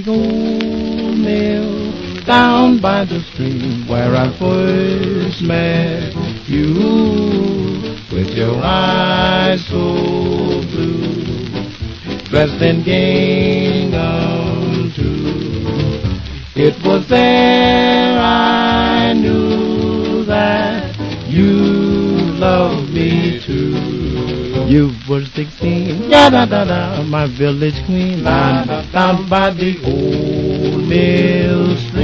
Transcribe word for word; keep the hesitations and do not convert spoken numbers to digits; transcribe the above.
old mill down by the stream where I first met you, with your eyes so blue, dressed in gingham too. It was there I knew that you loved me too. You were sixteen, da da da da, my village queen, down, down by the old mill stream.